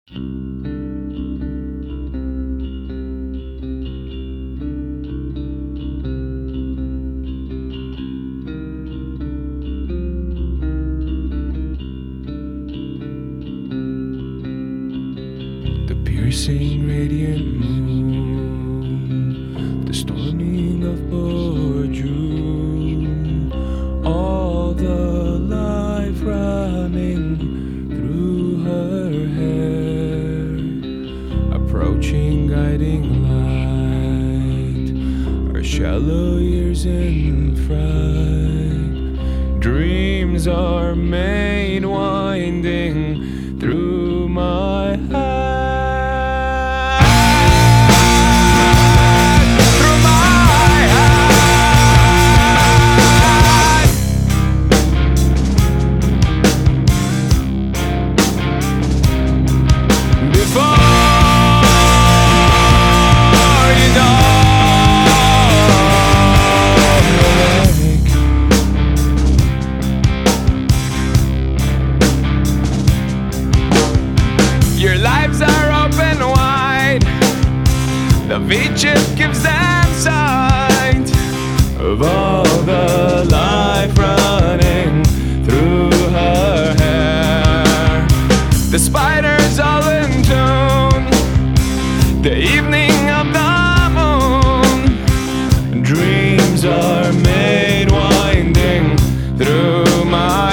The piercing radiant moon, the storming of June, all the life running through her hair, approaching guiding light, her shallow years in fright, dreams are made winding through my heart. Your lives are open wide. The beaches gives them sight of all the life running through her hair. The spiders all in tune, the evening of the moon. Dreams are made winding through my